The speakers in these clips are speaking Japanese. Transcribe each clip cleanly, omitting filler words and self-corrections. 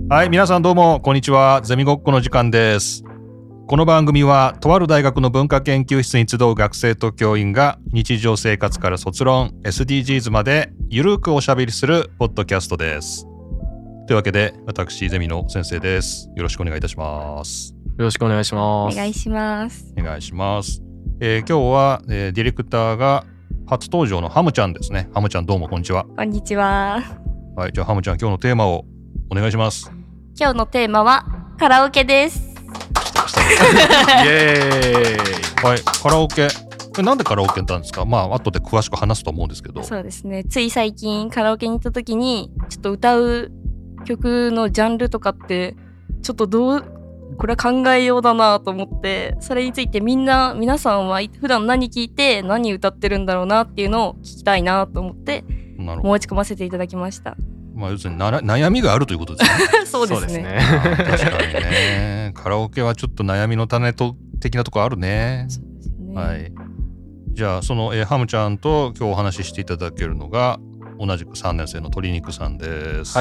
はい、皆さんどうもこんにちは。ゼミごっこの時間です。この番組はとある大学の文化研究室に集う学生と教員が日常生活から卒論 SDGs までゆるくおしゃべりするポッドキャストです。というわけで私ゼミの先生です。よろしくお願いいたします。 よろしくお願いします。 お願いします。 お願いします。今日は、ディレクターが初登場のハムちゃんですね。ハムちゃんどうもこんにちは。 こんにちは。 はい、じゃあハムちゃん今日のテーマをお願いします。 今日のテーマはカラオケです。 イエーイ。 はい、カラオケ。なんでカラオケなんですか？まあ後で詳しく話すと思うんですけど。 そうですね。つい最近カラオケに行った時にちょっと歌う曲のジャンルとかってちょっとこれは考えようだなと思って、それについて皆さんは普段何聞いて何歌ってるんだろうなっていうのを聞きたいなと思って申し込ませていただきました。 まあ要するに悩みがあるということですね。 そうですね。 確かにね。カラオケはちょっと悩みの種的なとこあるね。 そうですね。 はい。じゃあその、ハムちゃんと今日お話ししていただけるのが同じく3年生の鶏肉さんです。 はい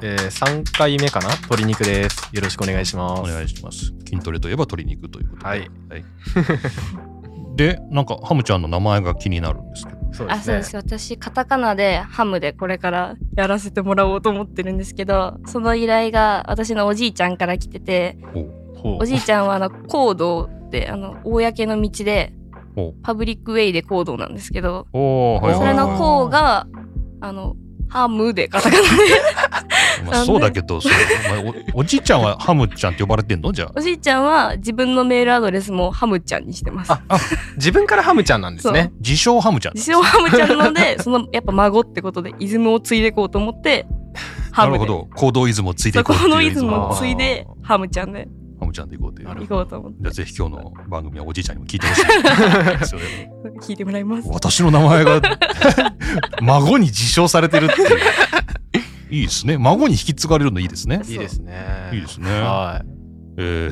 。3回目かな、鶏肉です。よろしくお願いします。 お願いします。筋トレといえば鶏肉ということで。 はい。 はい、で、なんかハムちゃんの名前が気になるんですけど。 そうですね。 そうです。私カタカナでハムでこれからやらせてもらおうと思ってるんですけど、その依頼が私のおじいちゃんから来てて、おじいちゃんは講道で公の道でパブリックウェイで講道なんですけど、 はい、 それの講がハムでカタカナでまあそうだけどおじいちゃんはハムちゃんって呼ばれてんの？じゃあおじいちゃんは自分のメールアドレスもハムちゃんにしてます。 自分からハムちゃんなんですね。 自称ハムちゃん。 自称ハムちゃんなのでやっぱ孫ってことでイズムを継いでいこうと思ってハムで。 なるほど。行動イズムを継いでいこうっていう。 行動イズムを継いでハムちゃんで。 ハムちゃんでいこうという。 行こうと思って。 じゃあぜひ今日の番組はおじいちゃんにも聞いてほしいですよね。 聞いてもらいます。 私の名前が孫に自称されてるっていう。いいですね。孫に引き継がれるのいいですね。 いいですね。 いいですね。 はい。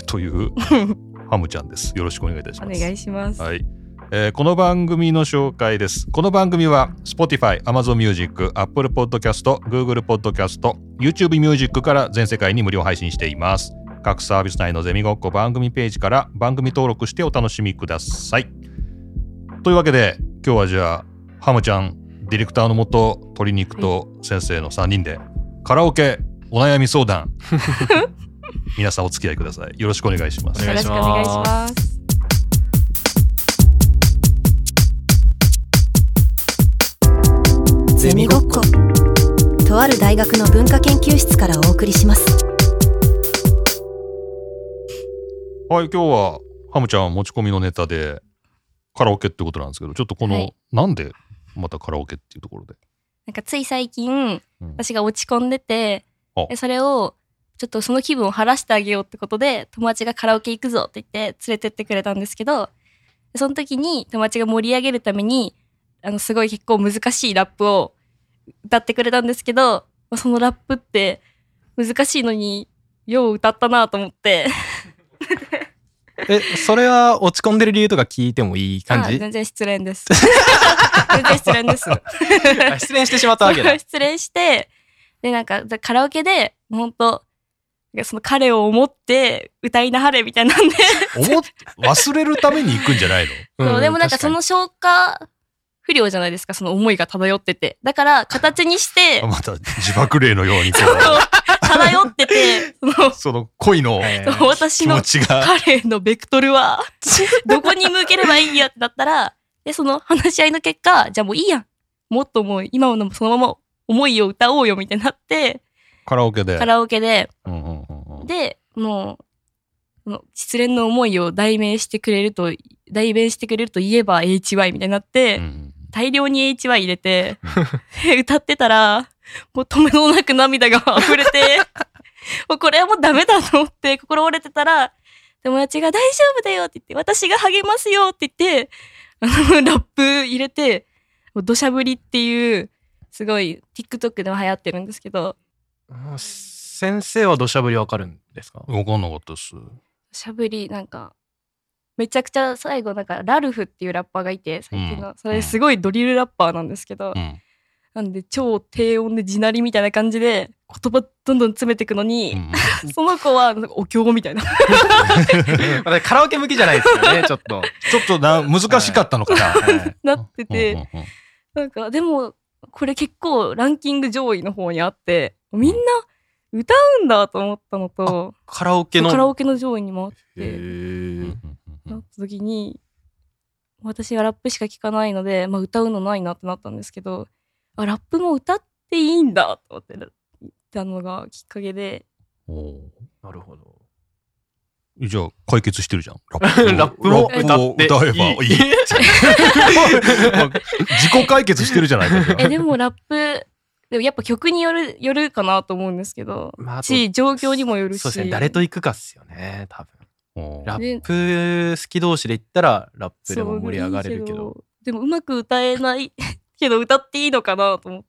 というハムちゃんです。よろしくお願いいたします。 お願いします。 はい。この番組の紹介です。この番組は Spotify、Amazon Music、Apple Podcast、Google Podcast、YouTube Music から全世界に無料配信しています。各サービス内のゼミごっこ番組ページから番組登録してお楽しみください。というわけで今日はじゃあハムちゃんディレクターのもと鶏肉と先生の3人でカラオケお悩み相談皆さんお付き合いください。よろしくお願いします。 よろしくお願いします。 ゼミごっこ、とある大学の文化研究室からお送りします。 はい、今日はハムちゃん持ち込みのネタでカラオケってことなんですけど、ちょっとなんでまたカラオケっていうところで、 なんかつい最近、私が落ち込んでて、それをちょっとその気分を晴らしてあげようってことで友達がカラオケ行くぞって言って連れてってくれたんですけど、その時に友達が盛り上げるためにすごい結構難しいラップを歌ってくれたんですけど、そのラップって難しいのによう歌ったなと思ってそれは落ち込んでる理由とか聞いてもいい感じ？ 全然失恋です全然失恋です失恋してしまったわけだ。 失恋して、でなんかカラオケで本当その彼を思って歌いなはれみたいなんで忘れるために行くんじゃないの？ そうでもなんかその消化不良じゃないですか、その思いが漂ってて、だから形にしてまた自爆霊のようにこう漂っててその恋の私の彼のベクトルはどこに向ければいいやってなったら、でその話し合いの結果、じゃあもういいやん、もっともう今のそのまま思いを歌おうよみたいになって、 カラオケで、 でもう失恋の思いを代弁してくれると言えば HY みたいになって、大量に HY 入れて歌ってたらもう止めどなく涙が溢れてもうこれはもうダメだと思って心折れてたら、友達が大丈夫だよって言って、私が励ますよって言ってラップ入れて、土砂降りっていうすごい TikTok でも流行ってるんですけど。 先生は土砂降りわかるんですか？ わかんなかったです。 土砂降りなんかめちゃくちゃ最後なんかラルフっていうラッパーがいて、最近の、それすごいドリルラッパーなんですけど、なんで超低音で地鳴りみたいな感じで言葉どんどん詰めていくのに、その子はなんかお経みたいなカラオケ向きじゃないですよね、ちょっと難しかったのかな、 なってて、なんかでもこれ結構ランキング上位の方にあって、みんな歌うんだと思ったのと、 カラオケの上位にもあって、なった時に、私はラップしか聞かないので、まあ、歌うのないなってなったんですけど、ラップも歌っていいんだと思って言ったのがきっかけで。 なるほど。 じゃあ解決してるじゃん。 ラップを歌えばいい。自己解決してるじゃないか。 でもラップでもやっぱ曲によるかなと思うんですけど、状況にもよるし。 そうですね。誰と行くかっすよね、多分。ラップ好き同士で言ったらラップでも盛り上がれるけど、 でもうまく歌えないけど歌っていいのかなと思って。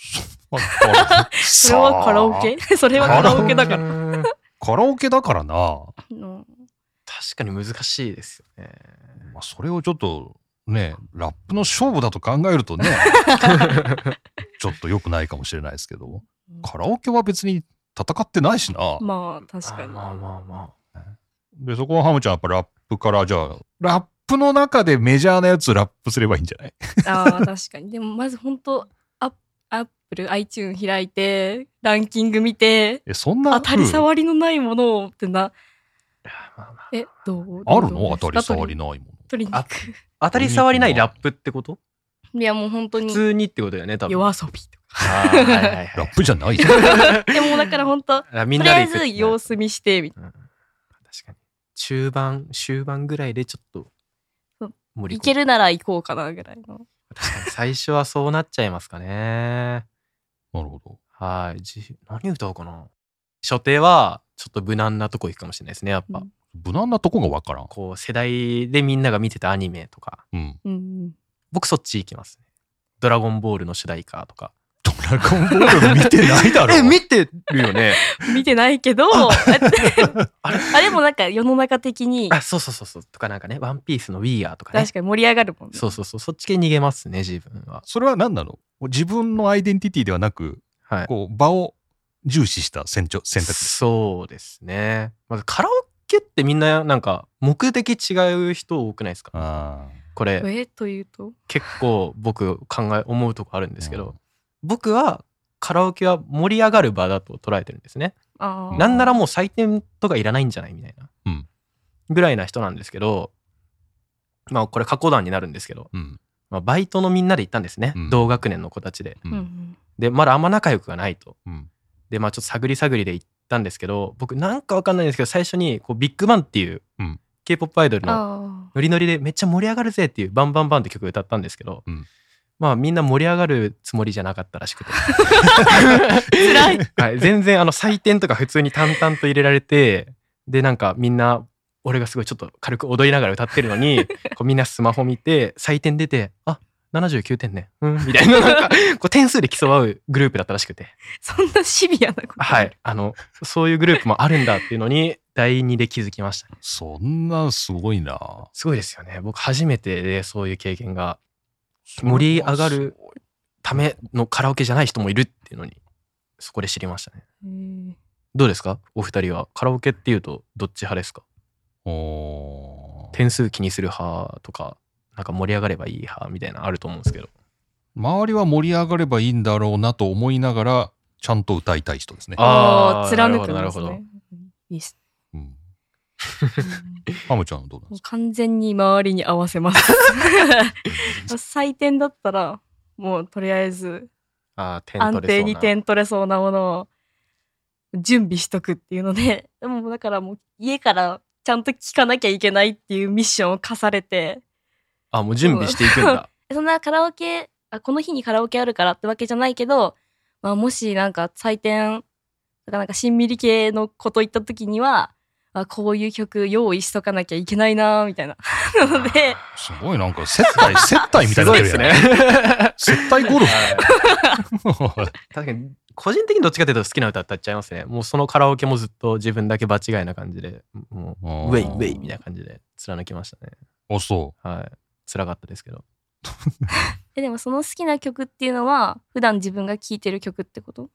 それはカラオケそれはカラオケだからカラオケだからな。 確かに難しいですよね。 まあ、それをちょっとね、ラップの勝負だと考えるとねちょっと良くないかもしれないですけど、カラオケは別に戦ってないしな。 まあ確かに。 まあで、そこはハムちゃんやっぱラップから、じゃあラップの中でメジャーなやつラップすればいいんじゃない？ 確かに。でもまず本当アップル iTunes 開いてランキング見て、 そんな当たり障りのないものをってどうあるの？当たり障りないもの。 当たり障りないラップってこと？ いやもう本当に普通にってことだよね、多分。 夜遊びとか。 ラップじゃないじゃん。でもだから本当とりあえず様子見してみたいな。 確かに。終盤ぐらいでちょっといけるなら行こうかなぐらいの。 確かに最初はそうなっちゃいますかね。 なるほど。 はい。何歌おうかな。初手はちょっと無難なとこ行くかもしれないですね、やっぱ。 無難なとこがわからん。 こう世代でみんなが見てたアニメとか。僕そっち行きますね。ドラゴンボールの主題歌とか。 ドラゴンボール見てないだろ。 見てるよね。 見てないけどでもなんか世の中的にそうとかなんかね、ワンピースの We Are とかね。 確かに盛り上がるもんね。 そうそっち系逃げますね、自分は。 それは何なの？自分のアイデンティティではなく、こう場を重視した選択。 そうですね。まずカラオケってみんななんか目的違う人多くないですか？これというと結構僕思うとこあるんですけど、僕はカラオケは盛り上がる場だと捉えてるんですね。なんならもう採点とかいらないんじゃないみたいな、ぐらいな人なんですけど、まあこれ過去談になるんですけど、バイトのみんなで行ったんですね、同学年の子たちで。でまだあんま仲良くがないと。でまあちょっと探りで行ったんですけど、僕なんかわかんないんですけど最初にこうビッグバンっていう K-POP アイドルのノリノリでめっちゃ盛り上がるぜっていうバンバンバンって曲歌ったんですけど、まあみんな盛り上がるつもりじゃなかったらしくて辛い、 はい、全然採点とか普通に淡々と入れられて、でなんかみんな俺がすごいちょっと軽く踊りながら歌ってるのにこうみんなスマホ見て採点出て、79点ね、みたいな、なんかこう点数で競うグループだったらしくて。 そんなシビアなこと？ はい、そういうグループもあるんだっていうのに第2で気づきましたね。 そんなすごいな。 すごいですよね。僕初めてでそういう経験が、盛り上がるためのカラオケじゃない人もいるっていうのにそこで知りましたね。どうですかお二人は？カラオケっていうとどっち派ですか？点数気にする派とか、なんか盛り上がればいい派みたいなのあると思うんですけど。 周りは盛り上がればいいんだろうなと思いながらちゃんと歌いたい人ですね。 貫くんですね。いいっす。 ハムちゃんどうなんですか？ 完全に周りに合わせます採点だったらもうとりあえず安定に点取れそうなものを準備しとくっていうので、でもだからもう家からちゃんと聞かなきゃいけないっていうミッションを課されて。 もう準備していくんだそんなカラオケこの日にカラオケあるからってわけじゃないけど、もしなんか採点とかなんかしんみり系のこと言った時にはこういう曲用意しとかなきゃいけないなみたいなので、 すごいなんか接待みたいなですね接待ゴルフ確かに個人的にどっちかというと好きな歌歌っちゃいますね。もうそのカラオケもずっと自分だけ場違いな感じで、もうウェイウェイみたいな感じで貫きましたね。 そうはい、辛かったですけどでもその好きな曲っていうのは普段自分が聴いてる曲ってこと？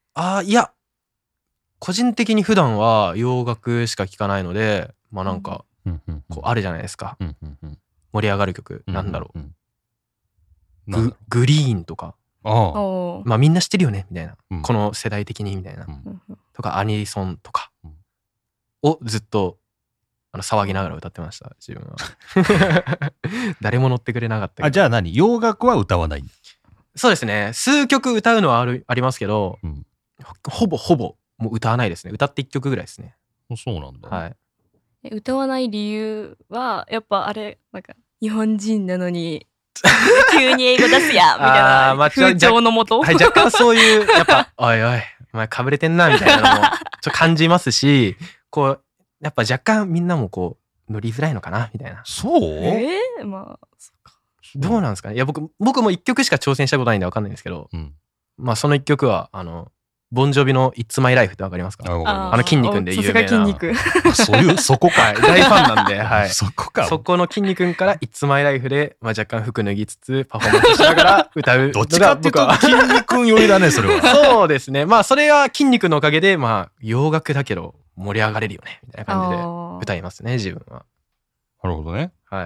いや個人的に普段は洋楽しか聴かないので、まあなんかこうあるじゃないですか、盛り上がる曲、なんだろう、グリーンとか、まあみんな知ってるよねみたいな、この世代的にみたいな、とかアニソンとかをずっと騒ぎながら歌ってました自分は。誰も乗ってくれなかったけど。 じゃあ何、洋楽は歌わない？ そうですね、数曲歌うのはありますけど、ほぼもう歌わないですね。歌って1曲ぐらいですね。 そうなんだ。 はい。 歌わない理由はやっぱあれ、なんか日本人なのに急に英語出すやみたいな風潮のもと、 はい、若干そういうやっぱおいおいお前かぶれてんなみたいなのもちょっと感じますし、こうやっぱ若干みんなもこう乗りづらいのかなみたいな。 そう？ まあそうか。 どうなんですかね。いや僕も1曲しか挑戦したことないんで分かんないんですけど、まあその1曲はボンジョビの It's My Life ってわかりますか？筋肉で有名な。 筋肉。 そこか。 大ファンなんで、はい。 そこか。 そこの筋肉から It's My Life で、まあ、若干服脱ぎつつパフォーマンスしながら歌う。 どっちかっていうと筋肉寄りだね、それは。そうですね。まあそれは筋肉のおかげで、まあ洋楽だけど盛り上がれるよね、みたいな感じで歌いますね、自分は。 なるほどね。 はい。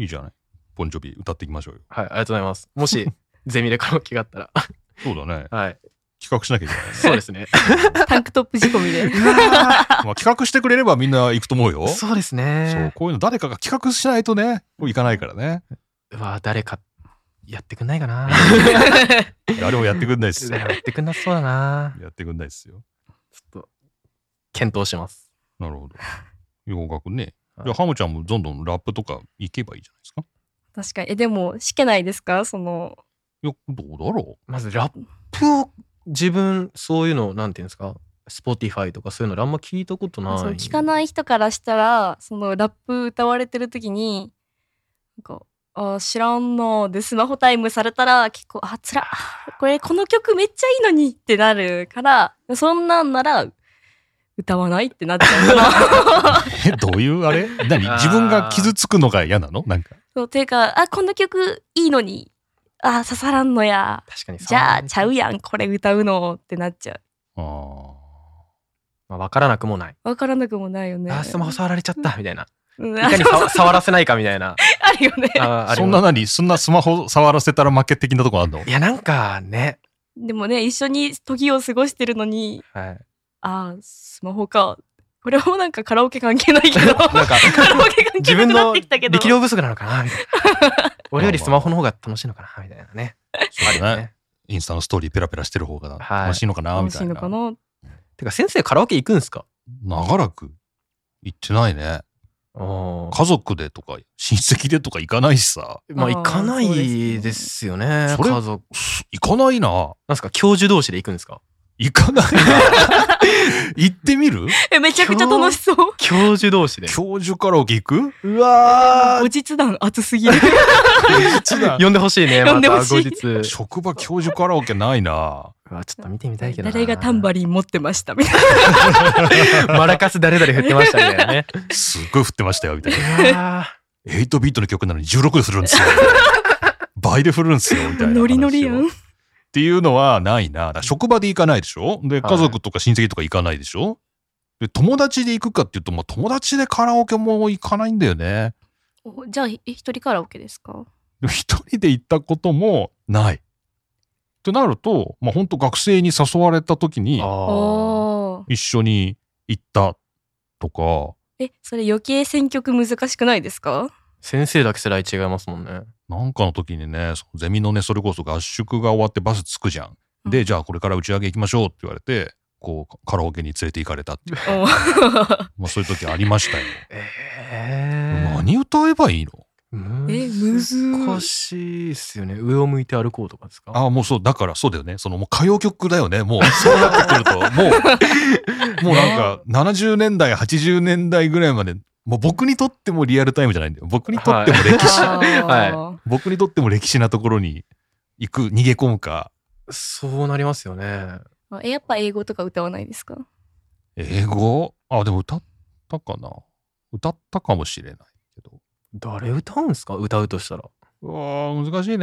いいじゃない。ボンジョビ歌っていきましょうよ。 はい、ありがとうございます。もし、ゼミでカラオケがあったら。 そうだね。 はい。 企画しなきゃいけないね。 そうですね。 タンクトップ仕込みで。 まあ企画してくれればみんな行くと思うよ。 そうですね。 そう、こういうの誰かが企画しないとね、行かないからね。 誰かやってくんないかな。 誰もやってくんないっすよ。 やってくんなそうだな。 やってくんないっすよ。 ちょっと検討します。 なるほど。洋楽ね。じゃあハムちゃんもどんどんラップとか行けばいいじゃないですか。 確かに。でもしけないですか、その。 どうだろう。まずラップを自分そういうのなんていうんですか、Spotify とかそういうのあんま聞いたことない。そう聞かない人からしたら、そのラップ歌われてる時になんか知らんのでスマホタイムされたら結構つら、この曲めっちゃいいのにってなるから、そんなんなら歌わないってなっちゃうかな。どういうあれ？何？自分が傷つくのが嫌なの？なんか。 そうていうか、この曲いいのに刺さらんのや。 確かに。 じゃあちゃうやんこれ歌うのってなっちゃう。 まあ分からなくもない。 分からなくもないよね。 スマホ触られちゃったみたいな。いかに触らせないかみたいな。 あるよね。 そんなスマホ触らせたら負け的なとこあるの？ いやなんかね。 でもね、一緒に時を過ごしてるのに、スマホか。これもなんかカラオケ関係ないけど、なんかカラオケ関係なくなってきたけど、 自分の力量不足なのかなみたいな。俺よりスマホの方が楽しいのかなみたいなね。 そうだね。インスタのストーリーペラペラしてる方が楽しいのかなみたいな。 楽しいのかな。 てか先生カラオケ行くんすか？ 長らく行ってないね。家族でとか親戚でとか行かないしさ。 まあ行かないですよね。 それ家族行かないな。 なんすか、教授同士で行くんですか？ 行かないな。行ってみる？ めちゃくちゃ楽しそう。 教授同士で。 教授カラオケ行く？ うわ後日談熱すぎる。 呼んでほしいね。 呼んでほしい。 また後日。 職場教授カラオケないな。 ちょっと見てみたいけどな。 誰がタンバリン持ってましたみたいな。マラカス誰々振ってましたみたいなね。 すっごい振ってましたよみたいな。8ビートの曲なのに16で振るんですよ。倍で振るんですよみたいな。 ノリノリやん。 っていうのはないな。だから職場で行かないでしょ。で、家族とか親戚とか行かないでしょ。で、友達で行くかっていうと、友達でカラオケも行かないんだよね。 じゃあ、一人カラオケですか？ 一人で行ったこともない。ってなると、本当学生に誘われた時に、一緒に行ったとか。 それ余計選曲難しくないですか？ 先生だけ世代違いますもんね。 なんかの時にね、ゼミのね、それこそ合宿が終わってバス着くじゃん。で、じゃあこれから打ち上げ行きましょうって言われて、こうカラオケに連れて行かれたっていう。そういう時ありましたよ。何歌えばいいの？ 難しいっすよね。上を向いて歩こうとかですか？ もうそう、だからそうだよね。もう歌謡曲だよね。もうそうなってくると、もうなんか70年代、80年代ぐらいまで、もう僕にとってもリアルタイムじゃないんだよ。僕にとっても歴史。僕にとっても歴史なところに逃げ込むか。 そうなりますよね。 やっぱ英語とか歌わないですか？ 英語？でも歌ったかな。歌ったかもしれないけど。 誰歌うんすか？歌うとしたら。 難しいね。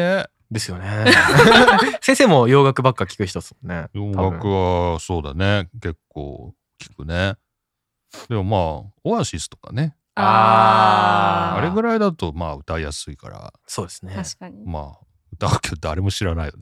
ですよね。先生も洋楽ばっか聞く人ですもんね。 洋楽はそうだね、結構聞くね。でもまあオアシスとかね、あれぐらいだとまあ歌いやすいから。 そうですね。 確かに。 まあ歌うけど誰も知らないよね。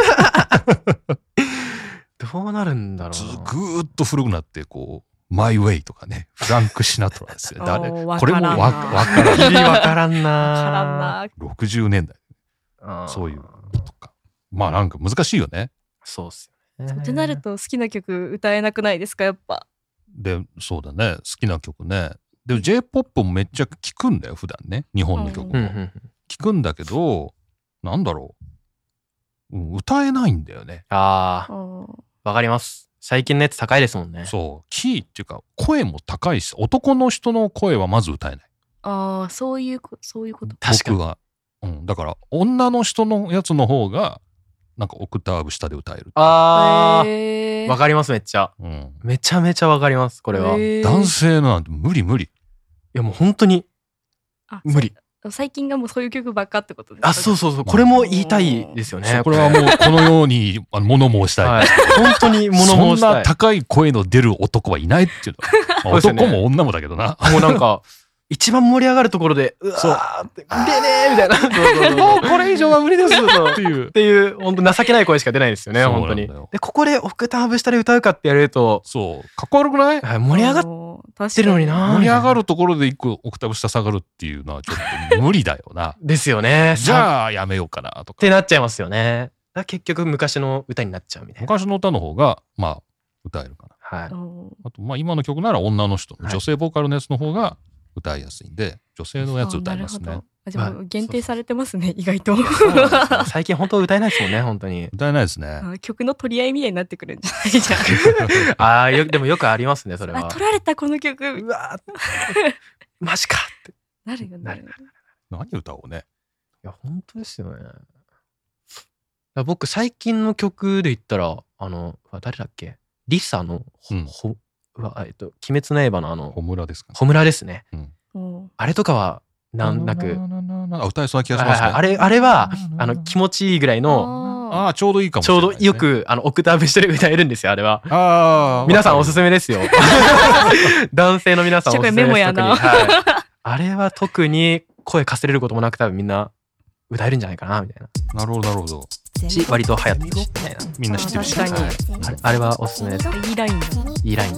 どうなるんだろうな。 ぐーっと古くなってこうマイウェイとかね、フランク・シナトラですよ。 これもわからん。 意味わからんな。 60年代。そういうとか。まあなんか難しいよね。 そうっすよね。 ってなると好きな曲歌えなくないですか、やっぱ。 で、そうだね。好きな曲ね。でも J-POP もめっちゃ聴くんだよ、普段ね。日本の曲も。聴くんだけど、なんだろう。歌えないんだよね。 ああ。わかります。最近のやつ高いですもんね。 そう。キーっていうか、声も高いし、男の人の声はまず歌えない。 ああ、そういうこと。 確かに。 僕は。だから、女の人のやつの方が、なんかオクターブ下で歌える。 ああ。わかります、めっちゃ。めちゃめちゃわかります、これは。 男性のなんて無理。いや、もう本当に、無理。 最近がもうそういう曲ばっかってことですか？ あ、そう。これも言いたいですよね。 これはもうこのように物申したい。 本当に物申したい。 そんな高い声の出る男はいないっていうの。男も女もだけどな。 もうなんか、一番盛り上がるところで、うわーって、でねーみたいな。 もうこれ以上は無理ですっていう、本当情けない声しか出ないですよね、本当に。で、ここでオクターブ下で歌うかってやると、 そう、かっこ悪くない？ 盛り上がってるのにな。 盛り上がるところで一個オクターブ下下がるっていうのはちょっと無理だよな。 ですよね。 じゃあやめようかなとか。 ってなっちゃいますよね。結局昔の歌になっちゃうみたいな。 昔の歌の方が、まあ、歌えるかな。 はい。 あと、まあ今の曲なら女の人、女性ボーカルのやつの方が、歌いやすいんで、女性のやつ歌いますね。 じゃあ限定されてますね、意外と。 最近本当歌えないですもんね、本当に。 歌えないですね。 曲の取り合いみたいになってくるんじゃないじゃん。 でもよくありますね、それは。 取られたこの曲。うわマジかって。 なるよね。 何歌おうね。 いや、本当ですよね。僕、最近の曲で言ったら、誰だっけ？リサの、鬼滅の刃のホムラですか？ ホムラですね。あれとかは難なく歌えそうな気がしますね。 あれは気持ちいいぐらいの、 ちょうどいいかもしれない。 ちょうどよくオクターブしてる歌えるんですよ、あれは。皆さんおすすめですよ。男性の皆さんおすすめです。 メモやな。 あれは特に声かすれることもなく多分みんな歌えるんじゃないかなみたいな。 なるほど。 割と流行ってるしみたいな。 みんな知ってるし。 あれはおすすめです。 いいラインだ。 いいライン。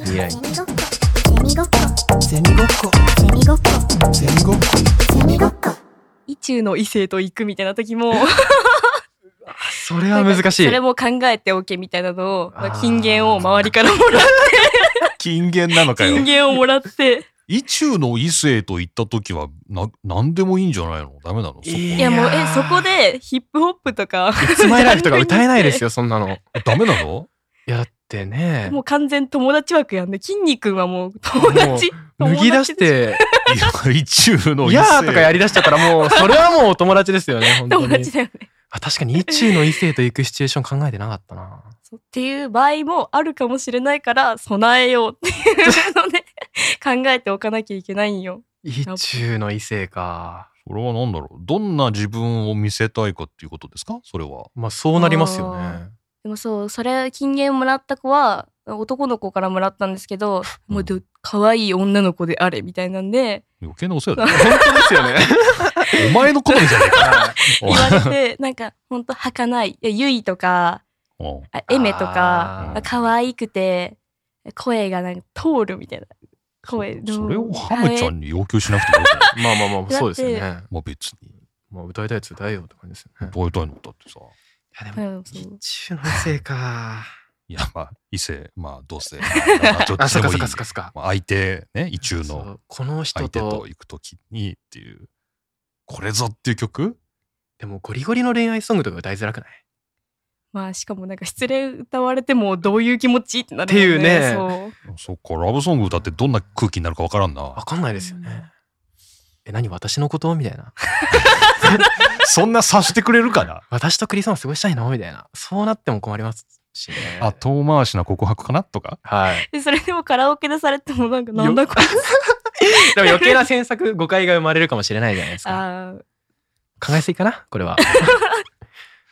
意中の異性と行くみたいな時もそれは難しい。 それも考えておけみたいなのを金言を周りからもらって金言なのかよ。 金言をもらって意中の異性と言った時は何でもいいんじゃないの？ダメなの？ いやもうそこでヒップホップとかいつまいライフとか歌えないですよ、そんなの。 ダメなの？ いやだってね、 もう完全友達枠やんで、筋肉はもう友達脱ぎ出して意中の異性いやーとかやりだしちゃったらもうそれはもう友達ですよね。本当に友達だよね。 確かに意中の異性と行くシチュエーション考えてなかったな。 っていう場合もあるかもしれないから備えようっていうので考えておかなきゃいけないんよ。 意中の異性か。 それは何だろう。どんな自分を見せたいかっていうことですか？それは。 まあそうなりますよね。 でもそれ金言もらった子は男の子からもらったんですけど、もう可愛い女の子であれみたいなんで。 余計なお世話だね。 本当ですよね。 お前の好みじゃねえか。 言われてなんか本当儚いゆいとかエメとか可愛くて声がなんか通るみたいな声の。 それをハムちゃんに要求しなくてもいい。 まあそうですよね。 まあ別に。 まあ歌いたいやつ歌えよって感じですよね。 歌いたいのだってさ。 いやでも意中の異性か。 いやまあ異性まあ同性。 あそっか。 相手ね意中のこの人相手と行くときにっていうこれぞっていう曲。 でもゴリゴリの恋愛ソングとか歌いづらくない？ まあしかもなんか失恋歌われてもどういう気持ちってなるもんね。 っていうね。 そっかラブソング歌ってどんな空気になるか分からんな。 分かんないですよね。何私のことみたいな。 そんな察してくれるかな。 私とクリスマス過ごしたいのみたいな。そうなっても困りますしね。 遠回しな告白かなとか。 はい。 でそれでもカラオケでされてもなんだこれ。 でも余計な詮索誤解が生まれるかもしれないじゃないですか。考えすぎかなこれは。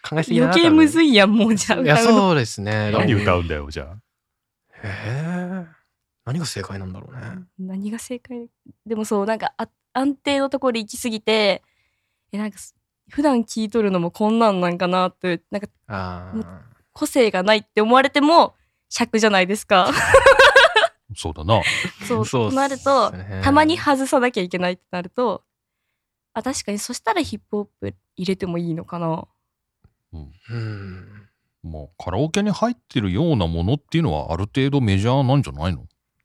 考えすぎだな。 余計むずいやん、もうじゃあ。 いや、そうですね。 何歌うんだよ、じゃあ。何が正解なんだろうね。 何が正解？でもそう、なんか安定のところで行き過ぎて、なんか普段聴いとるのもこんなんなんかなって、なんか個性がないって思われても尺じゃないですか。 そうだな。 そうとなると、たまに外さなきゃいけないってなると、確かにそしたらヒップホップ入れてもいいのかな。 まあカラオケに入ってるようなものっていうのはある程度メジャーなんじゃないの？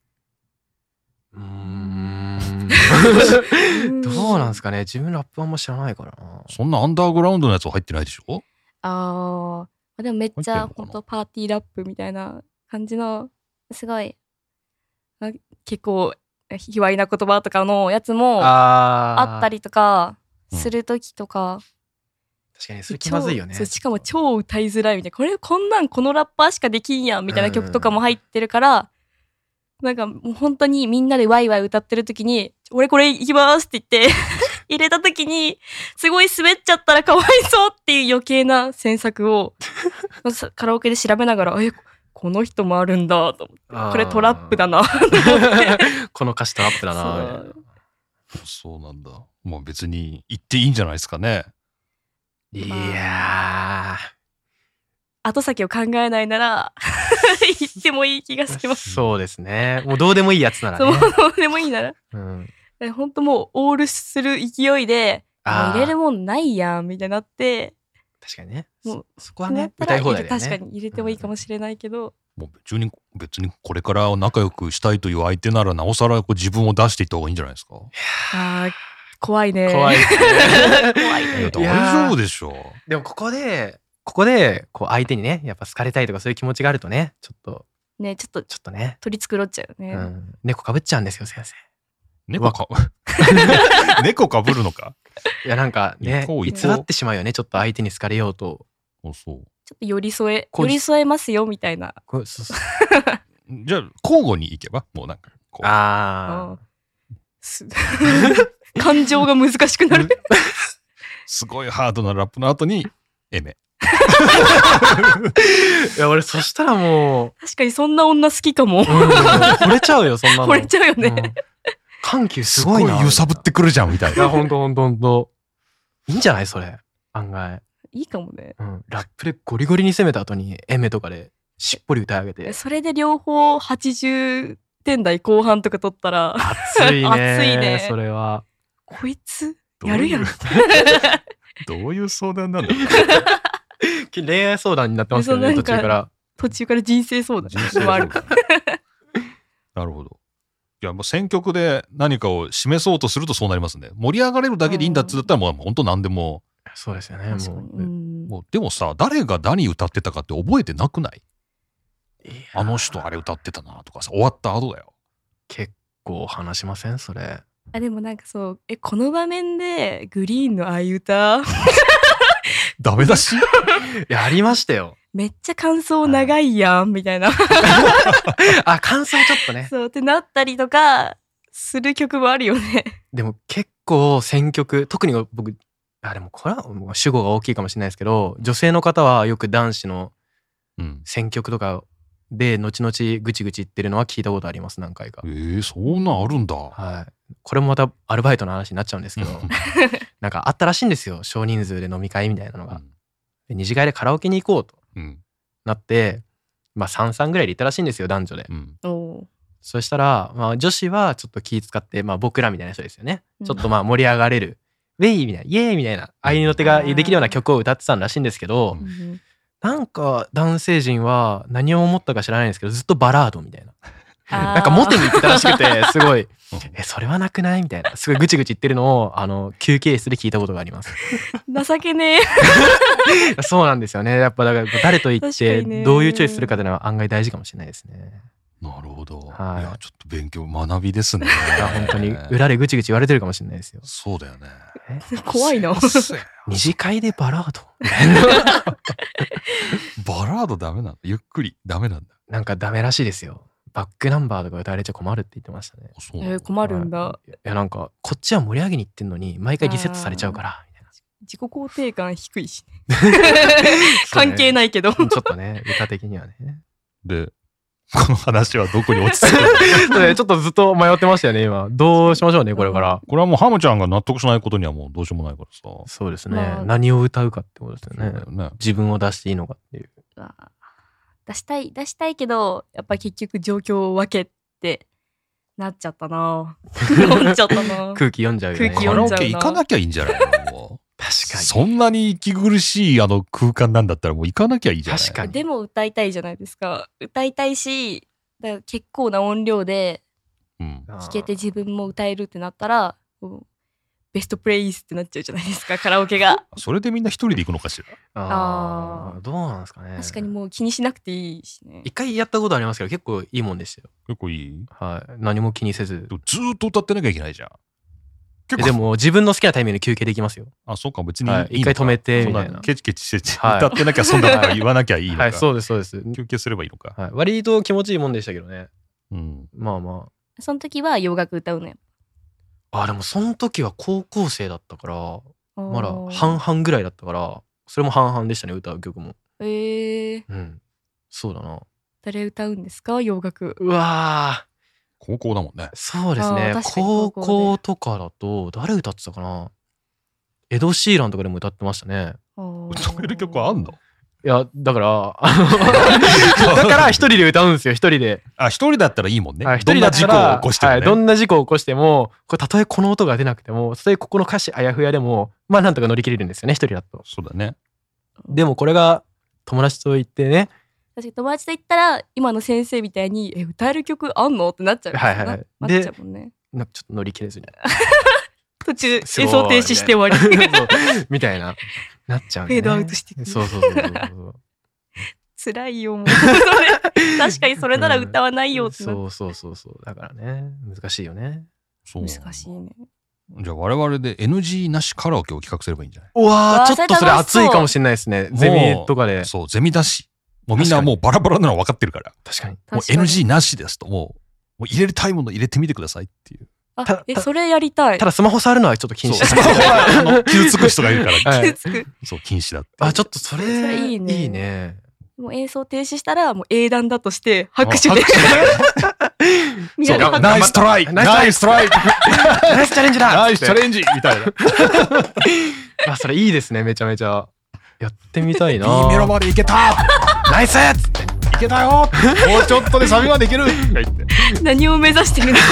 どうなんですかね。自分ラップあんま知らないからな。 そんなアンダーグラウンドのやつは入ってないでしょ？ でもめっちゃ本当パーティーラップみたいな感じのすごい結構卑猥な言葉とかのやつもあったりとかする時とか、 確かにそれ気まずいよね。 しかも超歌いづらいみたいな、こんなんこのラッパーしかできんやんみたいな曲とかも入ってるから、なんかもう本当にみんなでワイワイ歌ってる時に俺これいきますって言って入れた時にすごい滑っちゃったらかわいそうっていう余計な詮索をカラオケで調べながらこの人もあるんだと思って、これトラップだなこの歌詞トラップだな。 そうなんだ。もう別に言っていいんじゃないですかね。 いや後先を考えないなら言ってもいい気がします。 そうですね。もうどうでもいいやつならね。 そう、どうでもいいなら。本当もうオールする勢いで入れるもんないやんみたいになって。 確かにね。 もうそこはね、歌い放題だよね。 確かに入れてもいいかもしれないけど。 もう別にこれから仲良くしたいという相手ならなおさら自分を出していった方がいいんじゃないですか。 怖いね。 怖いね。大丈夫でしょ。 でもここでこう相手にねやっぱ好かれたいとかそういう気持ちがあるとねちょっとね取り繕っちゃうよね。 猫かぶっちゃうんですよ先生。 猫かぶるのか。 いやなんかね偽ってしまうよね、ちょっと相手に好かれようと。 ちょっと寄り添えますよみたいな。 じゃあ交互に行けばもうなんかこう。 感情が難しくなる。 すごいハードなラップの後にエメ。 いや俺そしたらもう確かにそんな女好きかも。 惚れちゃうよそんなの。 惚れちゃうよね。 緩急すごいな。 すごい揺さぶってくるじゃんみたいな。 いやほんといいんじゃないそれ案外。 いいかもね。 ラップでゴリゴリに攻めた後にエメとかでしっぽり歌い上げて。 それで両方80点台後半とか取ったら熱いね。それは。 こいつやるやん。 どういう相談なんだ。 恋愛相談になってますよね途中から人生相談もある。 なるほど。いやもう選曲で何かを示そうとするとそうなりますね。盛り上がれるだけでいいんだっつったらもう本当何でも。 そうですよね。 もうでもさ誰が何歌ってたかって覚えてなくない？あの人あれ歌ってたなとかさ終わった後だよ。 結構話しませんそれ。 でもなんかそうこの場面でグリーンのああいう歌ダメだし。いやありましたよ。 めっちゃ感想長いやんみたいな。 感想ちょっとね。 そうってなったりとかする曲もあるよね。 でも結構選曲特に僕でもこれは主語が大きいかもしれないですけど女性の方はよく男子の選曲とかで後々ぐちぐち言ってるのは聞いたことあります何回か。 そんなんあるんだ。 はい。これもまたアルバイトの話になっちゃうんですけどなんかあったらしいんですよ少人数で飲み会みたいなのが。二次会でカラオケに行こうとなって、3-3ぐらいで行ったらしいんですよ男女で。そしたら、女子はちょっと気使って、僕らみたいな人ですよね、ちょっと盛り上がれるウェイみたいなイエーイみたいな合いの手ができるような曲を歌ってたらしいんですけど、なんか男性陣は何を思ったか知らないんですけどずっとバラードみたいななんかモテに行ってたらしくてすごいそれはなくないみたいなすごいぐちぐち言ってるのを休憩室で聞いたことがあります。 情けねえ。そうなんですよね。やっぱだから誰と言ってどういうチョイスするかっていうのは案外大事かもしれないですね。 なるほど。 はい。 いやちょっと勉強学びですね。 いや本当に裏でぐちぐち言われてるかもしれないですよ。 そうだよね。 怖いな。 二次会でバラード。 バラードダメなんだ。ゆっくりダメなんだ。 なんかダメらしいですよ。バックナンバーとか歌われちゃ困るって言ってましたね。 困るんだ。 いやなんかこっちは盛り上げに行ってんのに毎回リセットされちゃうからみたいな。 自己肯定感低いしね。関係ないけど。 ちょっとね、歌的にはね。 で、この話はどこに落ち着くのちょっとずっと迷ってましたよね、今。どうしましょうね、これから。 これはもうハムちゃんが納得しないことにはもうどうしようもないからさ。 そうですね。何を歌うかってことですよね。自分を出していいのかっていう。 出したいけど、やっぱり結局状況を分けてなっちゃったな。 空気読んじゃうよね。 カラオケ行かなきゃいいんじゃないの？もう確かに。 そんなに息苦しい空間なんだったらもう行かなきゃいいじゃない。 確かに。 でも歌いたいじゃないですか。歌いたいし、だから結構な音量で聴けて自分も歌えるってなったら、ベストプレイスってなっちゃうじゃないですか、カラオケが。 それでみんな一人で行くのかしら。 どうなんですかね。 確かにもう気にしなくていいしね。 一回やったことありますけど結構いいもんでしたよ。 結構いい？ はい。何も気にせず。 ずーっと歌ってなきゃいけないじゃん。 でも自分の好きなタイミングで休憩できますよ。 あ、そうか、別に一回止めてみたいな。 ケチケチして歌ってなきゃそんなこと言わなきゃいいのか。 はい、そうですそうです。 休憩すればいいのか。 はい。割と気持ちいいもんでしたけどね。まあまあ。その時は洋楽歌うのよ。 でもその時は高校生だったから、まだ半々ぐらいだったから、それも半々でしたね、歌う曲も。そうだな。 誰歌うんですか、洋楽。 うわー。 高校だもんね。 そうですね。高校とかだと誰歌ってたかな。エド・シーランとかでも歌ってましたね。 歌える曲あんの？ いや、だから一人で歌うんですよ、一人で。 一人だったらいいもんね。 どんな事故を起こしてもね。どんな事故を起こしても、たとえこの音が出なくても、たとえここの歌詞あやふやでも、まあなんとか乗り切れるんですよね、一人だと。 そうだね。 でもこれが友達と行ってね。 確かに友達と言ったら今の先生みたいに歌える曲あんのってなっちゃう。 はいはいはい。 なっちゃうもんね。 ちょっと乗り切れずに途中演奏停止して終わりみたいななっちゃうね。 フェードアウトしてくる。 そう辛いよもう確かにそれなら歌わないよってなって。 そうだからね、難しいよね。 難しいね。 じゃあ我々で NG なしカラオケを企画すればいいんじゃない？ うわー、ちょっとそれ熱いかもしれないですね。ゼミとかで。 そう、ゼミだし。もうみんなもうバラバラなの分かってるから。 確かに。 もう NG なしですと。もう入れたいもの入れてみてくださいっていう。 それやりたい。 ただスマホ触るのはちょっと禁止。 スマホは傷つく人がいるから。 傷つく。 そう、禁止だって。 ちょっとそれいいね。 もう演奏停止したらもう英断だとして拍手で。 ナイストライナイストライナイスチャレンジだナイスチャレンジみたいな。それいいですね、めちゃめちゃ。やってみたいな。 B メロまでいけたナイスっつっていけたよもうちょっとでサビまでいける何を目指してるの？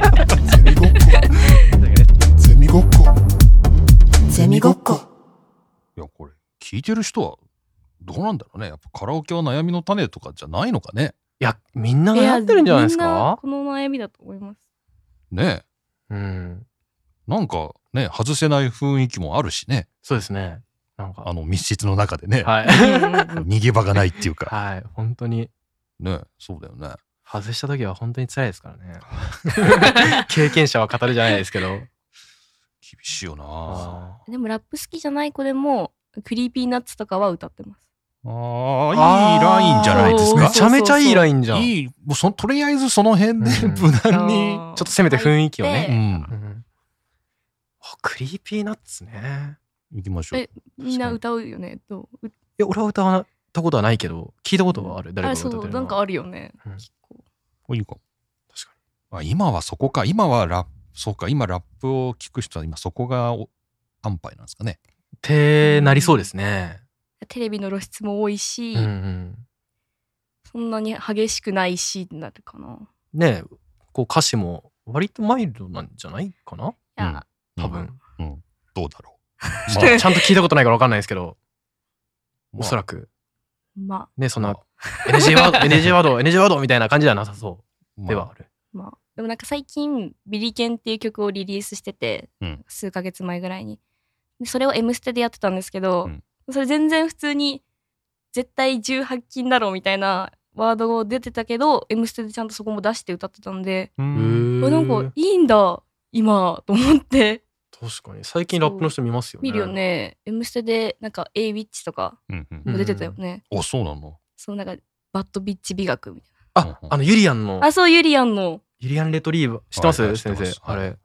ゼミごっこゼミごっこ。 いや、これ聞いてる人はどうなんだろうね。やっぱカラオケは悩みの種とかじゃないのかね。 いや、みんな悩んでるんじゃないですか。 この悩みだと思います。 ねえ。なんかね、外せない雰囲気もあるしね。 そうですね。なんか密室の中でね。 はい。 逃げ場がないっていうか。 はい、本当に。 ね、そうだよね。 外した時は本当に辛いですからね。経験者は語るじゃないですけど。厳しいよな。 でもラップ好きじゃない子でもクリーピーナッツとかは歌ってます。 いいラインじゃないですか。 めちゃめちゃいいラインじゃん。 いい、もうとりあえずその辺で無難にちょっと攻めて雰囲気をね。クリーピーナッツね。 行きましょう。 みんな歌うよね。どう？ いや、俺は歌ったことはないけど、聞いたことはある。誰かが歌ってるのは。 そう、なんかあるよね。結構。いいかも。確かに。今はそこか。今はそうか。今ラップを聞く人は今そこが安牌なんですかね。 ってなりそうですね。 テレビの露出も多いし、そんなに激しくないしになるかな。 ねえ、こう歌詞も割とマイルドなんじゃないかな。 いや、 多分。 どうだろう。ちゃんと聞いたことないから分かんないですけど、おそらく。ね、そんな NG ワードみたいな感じではなさそうではある。 でもなんか最近ビリケンっていう曲をリリースしてて、数ヶ月前ぐらいに。それを M ステでやってたんですけど、それ全然普通に絶対18禁だろうみたいなワードが出てたけど M ステでちゃんとそこも出して歌ってたんで、なんかいいんだ今と思って。 確かに最近ラップの人見ますよね。 見るよね。 M ステでなんか A ウィッチとかも出てたよね。 そうなの。 そう、なんかバッドビッチ美学みたいな。ユリアンの。 そう、ユリアンの。 ユリアンレトリーバー知ってます先生。あれ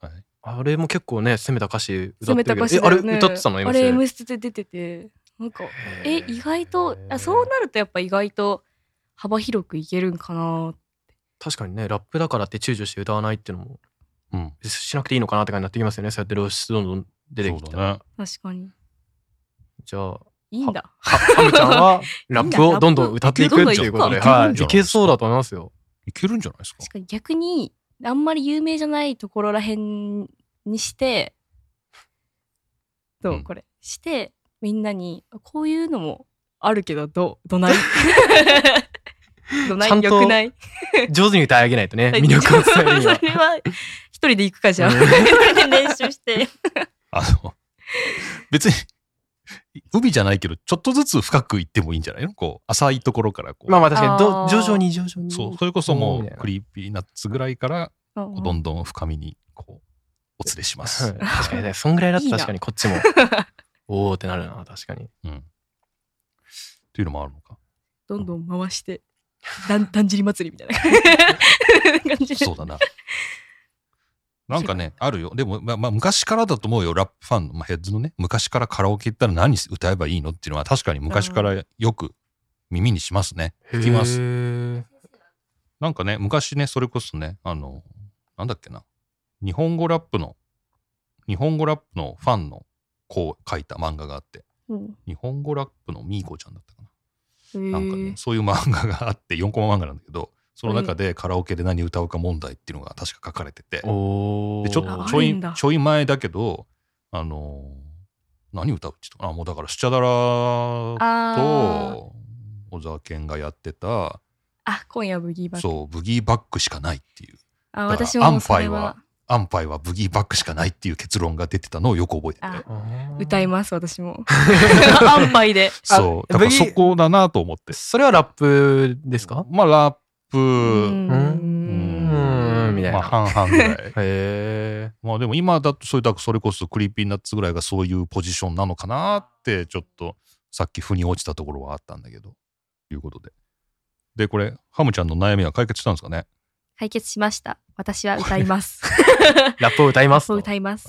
あれも結構ね攻めた歌詞歌ってるけど、 攻めた歌詞だよね。 あれ歌ってたの今。 あれ M ステで出てて、なんか意外とそうなるとやっぱ意外と幅広くいけるんかな。 確かにね、ラップだからって躊躇して歌わないっていうのも、しなくていいのかなって感じになってきますよね。そうやって露出どんどん出てきたら、 ね、 確かに。 じゃあいいんだ。 ハムちゃんはラップをどんどん歌っていくっていうことで、いけそうだと思いますよ。 いけるんじゃないですか。 確かに逆にあんまり有名じゃないところらへんにしてこれしてみんなにこういうのもあるけどどないどないよくない。 上手に歌い上げないとね、魅力を伝えるには。 それは一人で行くかじゃん。一人で練習して別に海じゃないけどちょっとずつ深くいってもいいんじゃないの。こう浅いところからこう、 まあ確かに徐々にそう、それこそもうクリーピーナッツぐらいからどんどん深みにこうお連れします。 確かにね、そんぐらいだったら確かにこっちもおおってなるな。確かに。 っていうのもあるのか。 どんどん回してだんじり祭りみたいな感じで。 そうだな。なんかねあるよ。でもまあ昔からだと思うよ。ラップファンの、ヘッズのね、昔からカラオケ行ったら何歌えばいいのっていうのは確かに昔からよく耳にしますね。聞きます。なんかね、昔ね、それこそね、なんだっけな、日本語ラップのファンのこう書いた漫画があって、日本語ラップのミーコちゃんだったかな。なんかね、そういう漫画があって4コマ漫画なんだけど、その中でカラオケで何歌うか問題っていうのが確か書かれてて、でちょい前だけど、何歌うって言ったかな、もうだからスチャダラと小沢健がやってた、 今夜ブギーバック、 そうブギーバックしかないっていう、 私もそれはアンパイはブギーバックしかないっていう結論が出てたのをよく覚えてて、 歌います私もアンパイで。 そうだからそこだなと思って。 それはラップですか。 まあラップみたいな、半々ぐらい。まあでも今だとそれこそクリーピーナッツぐらいがそういうポジションなのかなってちょっとさっき腑に落ちたところはあったんだけど、ということでこれハムちゃんの悩みは解決したんですかね。 解決しました。私は歌いますラップを歌います。 歌います。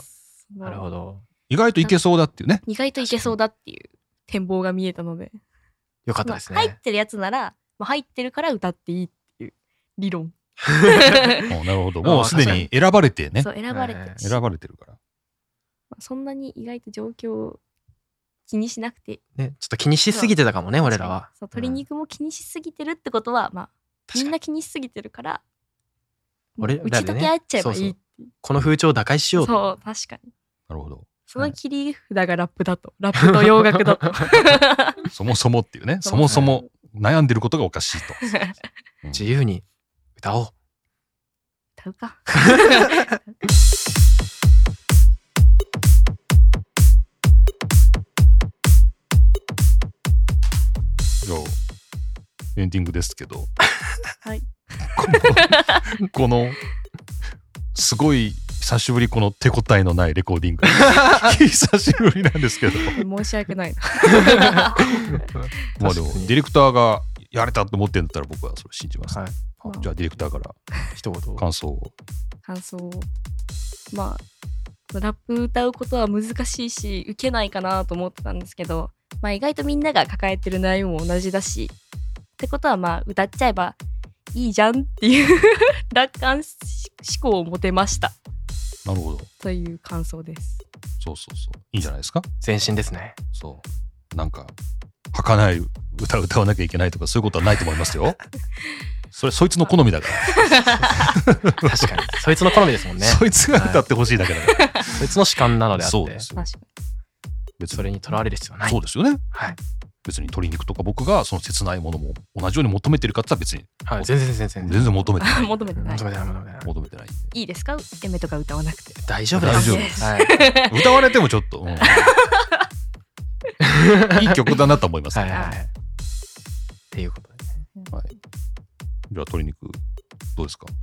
なるほど。 意外といけそうだっていうね。 意外といけそうだっていう展望が見えたのでよかったですね。 入ってるやつなら入ってるから歌っていいっていう理論なるほど。もうすでに選ばれてね。 そう選ばれてるから、 そんなに意外と状況を気にしなくてね、ちょっと気にしすぎてたかもね、俺らは。 そう、鶏肉も気にしすぎてるってことは、みんな気にしすぎてるから打ち解け合っちゃえばいいっていう。 この風潮を打開しようと。 そう、確かに。 なるほど。 その切り札がラップだと、ラップと洋楽だとそもそもっていうね、そもそも悩んでることがおかしいと。 自由に歌おう。 歌うか。 エンディングですけど、 はい、 このすごい久しぶり、この手応えのないレコーディング久しぶりなんですけど申し訳ないなまあでもディレクターがやれたと思ってんだったら僕はそれ信じます、じゃあディレクターから一言感想を。 ラップ歌うことは難しいし受けないかなと思ってたんですけど、意外とみんなが抱えてる悩みも同じだしってことは歌っちゃえばいいじゃんっていう楽観思考を持てました。 なるほどという感想です。 そういいんじゃないですか。 前進ですね。 そうなんか儚い歌わなきゃいけないとかそういうことはないと思いますよそいつの好みだから確かにそいつの好みですもんね。 そいつが歌ってほしいだけだから、 そいつの主観なのであって。 そうですよ。 別にそれにとらわれる必要はない。 そうですよね。別に鶏肉とか僕がその切ないものも同じように求めてるかって言ったら別に、 全然求めてない求めてないいいですか、エメとか歌わなくて大丈夫です。 歌われてもちょっと、いい曲だなと思います、 っていうことでね。 じゃあ鶏肉どうですか。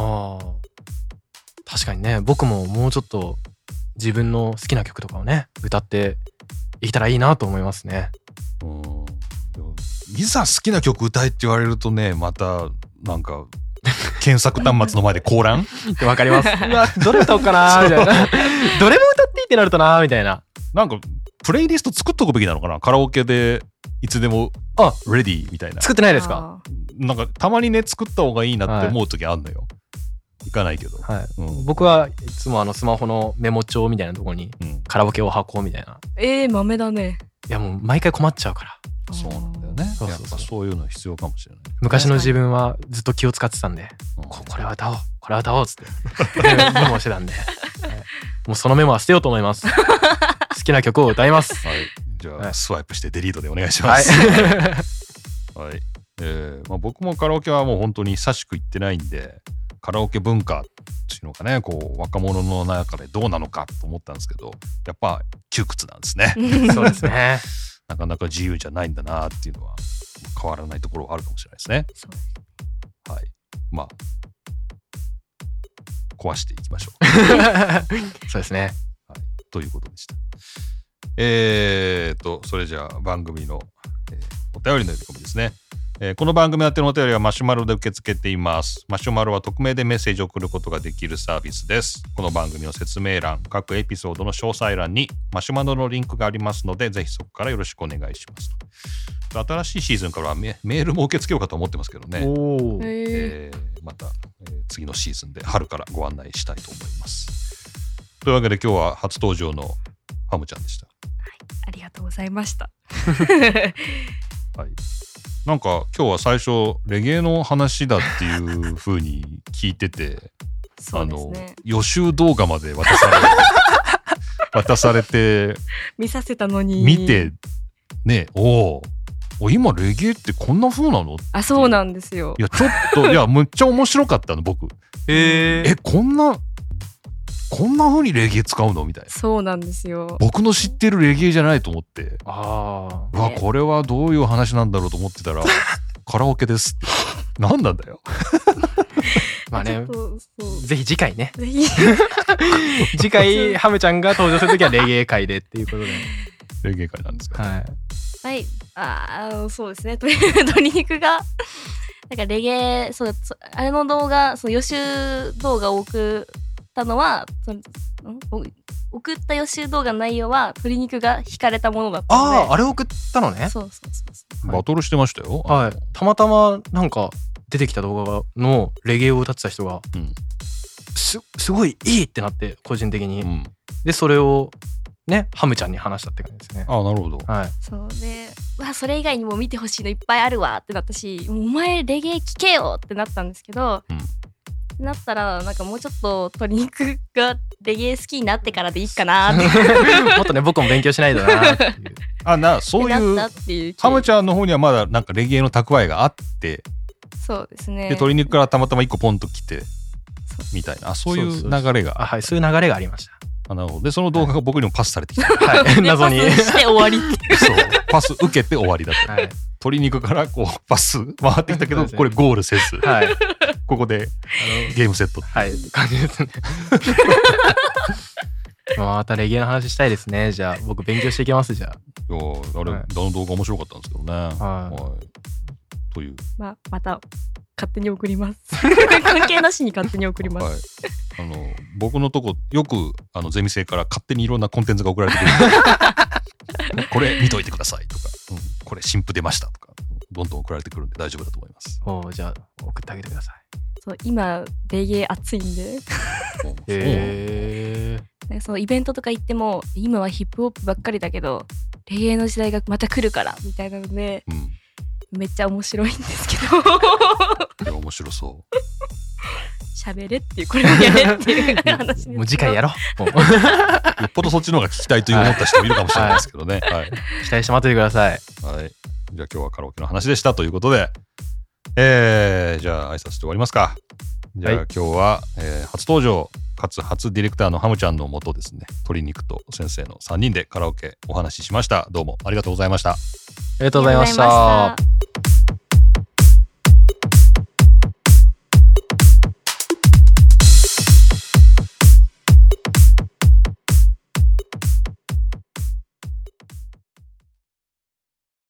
確かにね、僕ももうちょっと自分の好きな曲とかをね歌っていけたらいいなと思いますね。 いざ好きな曲歌えって言われるとね、またなんか検索端末の前でコーランわかります。うわどれ歌おうかなみたいなどれも歌っていいってなるとなみたいな。 なんかプレイリスト作っとくべきなのかな、カラオケでいつでもレディーみたいな。 作ってないですか？ なんかたまにね作った方がいいなって思う時あんのよ、行かないけど、 僕はいつもスマホのメモ帳みたいなところにカラオケを箱みたいな。 豆だね。 いやもう毎回困っちゃうから。 そうなんだよね。やっぱそういうの必要かもしれない。 昔の自分はずっと気を使ってたんで、これは歌おうこれは歌おうっつってメモしてたんで、もうそのメモは捨てようと思います。好きな曲を歌います。 じゃあスワイプしてデリートでお願いします。僕もカラオケはもう本当に久しく行ってないんで、カラオケ文化っていうのがね、こう若者の中でどうなのかと思ったんですけど、やっぱ窮屈なんですね。 そうですね。 なかなか自由じゃないんだなっていうのは変わらないところはあるかもしれないですね。はい。まあ壊していきましょう。 そうですね。 はい。ということでした。それじゃあ番組の、お便りの呼び込みですね。この番組やってるお便りはマシュマロで受け付けています。マシュマロは匿名でメッセージを送ることができるサービスです。この番組の説明欄、各エピソードの詳細欄にマシュマロのリンクがありますので、ぜひそこからよろしくお願いします。新しいシーズンからはメールも受け付けようかと思ってますけどね。また、次のシーズンで春からご案内したいと思います。というわけで今日は初登場のハムちゃんでした。 ありがとうございました。 はい。なんか今日は最初レゲエの話だっていう風に聞いてて、 そうですね、 予習動画まで渡されて見させたのに見てね、今レゲエってこんな風なの？ そうなんですよ。 いやちょっとむっちゃ面白かったの僕。こんな風にレゲエ使うのみたいな。 そうなんですよ。 僕の知ってるレゲエじゃないと思って、これはどういう話なんだろうと思ってたらカラオケですって。何なんだよ。 まあね、ぜひ次回ね。次回ハムちゃんが登場するときはレゲエ会でっていうことで。 レゲエ会なんですか？ はい。そうですね。鶏肉がなんかレゲエ、あれの動画、予習動画を送ったのは、送った予習動画の内容は鶏肉が引かれたものだったので。 あれ送ったのね。 そう。 バトルしてましたよ。 たまたまなんか出てきた動画のレゲエを歌ってた人が、すごいいいってなって個人的に、でそれをねハムちゃんに話したって感じですね。 なるほど。 そうで、それ以外にも見てほしいのいっぱいあるわってなったし、お前レゲエ聴けよってなったんですけど、なったらなんかもうちょっと鶏肉がレゲエ好きになってからでいいかなってもっとね僕も勉強しないとなっていうそういうハムちゃんの方にはまだなんかレゲエの蓄えがあって、 そうですね。で鶏肉からたまたま1個ポンと来てみたいな、そういう流れが、 そういう流れがありました。 なるほど。でその動画が僕にもパスされてきた。 謎にパスして終わり。 そう、パス受けて終わりだった。鶏肉からこうパス回ってきたけど、これゴールせず、ここでゲームセットっていう感じですね。またレゲエの話したいですね。じゃあ僕勉強していきます。じゃああの動画面白かったんですけどね。というまた勝手に送ります。関係なしに勝手に送ります。 僕のとこよくゼミ生から勝手にいろんなコンテンツが送られてくる。これ見といてくださいとか、これ新譜出ましたとかどんどん送られてくるんで大丈夫だと思います。 じゃあ送ってあげてください。 そう、今レゲエ熱いんで。そうイベントとか行っても今はヒップホップばっかりだけどレゲエの時代がまた来るからみたいなので、めっちゃ面白いんですけど。 いや面白そう。 喋れっていう、これをやれっていう話です。 もう次回やろう。よっぽどそっちの方が聞きたいと思った人もいるかもしれないですけどね。 期待して待っててください。 じゃあ今日はカラオケの話でしたということで、じゃあ挨拶して終わりますか。じゃあ今日は、初登場かつ初ディレクターのハムちゃんのもとですね、鶏肉と先生の3人でカラオケお話ししました。どうもありがとうございました。 ありがとうございました。